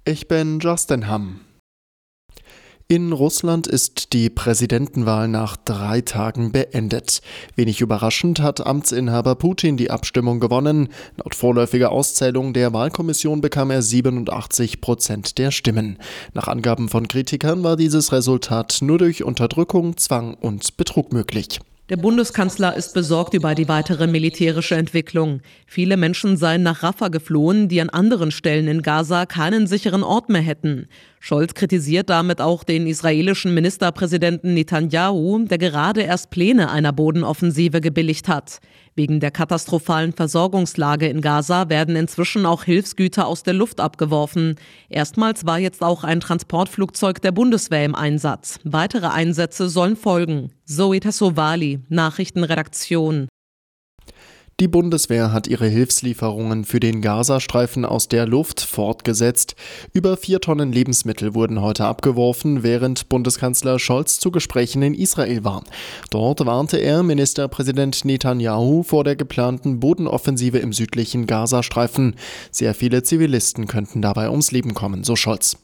Ich bin Justin Hamm. In Russland ist die Präsidentenwahl nach 3 Tagen beendet. Wenig überraschend hat Amtsinhaber Putin die Abstimmung gewonnen. Laut vorläufiger Auszählung der Wahlkommission bekam er 87% der Stimmen. Nach Angaben von Kritikern war dieses Resultat nur durch Unterdrückung, Zwang und Betrug möglich. Der Bundeskanzler ist besorgt über die weitere militärische Entwicklung. Viele Menschen seien nach Rafah geflohen, die an anderen Stellen in Gaza keinen sicheren Ort mehr hätten. Scholz kritisiert damit auch den israelischen Ministerpräsidenten Netanyahu, der gerade erst Pläne einer Bodenoffensive gebilligt hat. Wegen der katastrophalen Versorgungslage in Gaza werden inzwischen auch Hilfsgüter aus der Luft abgeworfen. Erstmals war jetzt auch ein Transportflugzeug der Bundeswehr im Einsatz. Weitere Einsätze sollen folgen. Zoe Tassovali, Nachrichtenredaktion. Die Bundeswehr hat ihre Hilfslieferungen für den Gazastreifen aus der Luft fortgesetzt. Über 4 Tonnen Lebensmittel wurden heute abgeworfen, während Bundeskanzler Scholz zu Gesprächen in Israel war. Dort warnte er Ministerpräsident Netanyahu vor der geplanten Bodenoffensive im südlichen Gazastreifen. Sehr viele Zivilisten könnten dabei ums Leben kommen, so Scholz.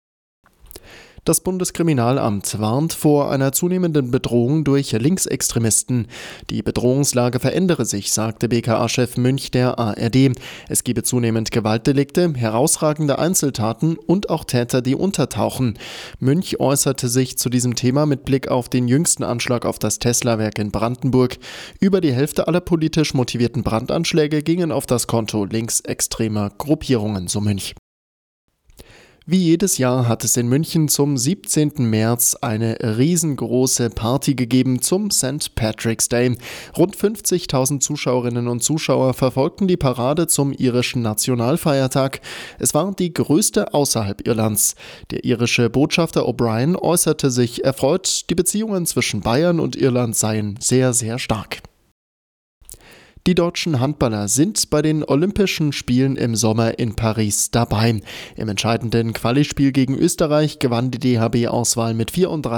Das Bundeskriminalamt warnt vor einer zunehmenden Bedrohung durch Linksextremisten. Die Bedrohungslage verändere sich, sagte BKA-Chef Münch der ARD. Es gebe zunehmend Gewaltdelikte, herausragende Einzeltaten und auch Täter, die untertauchen. Münch äußerte sich zu diesem Thema mit Blick auf den jüngsten Anschlag auf das Tesla-Werk in Brandenburg. Über die Hälfte aller politisch motivierten Brandanschläge gingen auf das Konto linksextremer Gruppierungen, so Münch. Wie jedes Jahr hat es in München zum 17. März eine riesengroße Party gegeben zum St. Patrick's Day. Rund 50.000 Zuschauerinnen und Zuschauer verfolgten die Parade zum irischen Nationalfeiertag. Es war die größte außerhalb Irlands. Der irische Botschafter O'Brien äußerte sich erfreut, die Beziehungen zwischen Bayern und Irland seien sehr, sehr stark. Die deutschen Handballer sind bei den Olympischen Spielen im Sommer in Paris dabei. Im entscheidenden Quali-Spiel gegen Österreich gewann die DHB-Auswahl mit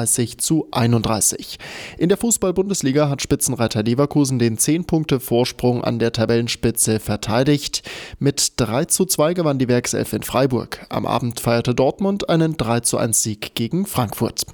34:31. In der Fußball-Bundesliga hat Spitzenreiter Leverkusen den 10-Punkte-Vorsprung an der Tabellenspitze verteidigt. Mit 3:2 gewann die Werkself in Freiburg. Am Abend feierte Dortmund einen 3:1-Sieg gegen Frankfurt.